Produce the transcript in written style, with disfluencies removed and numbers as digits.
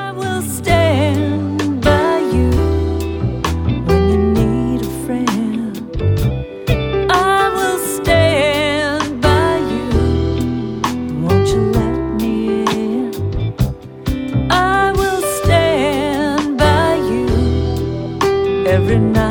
will stand by you when you need a friend. I will stand by you. Won't you let me in? I will stand by you every night.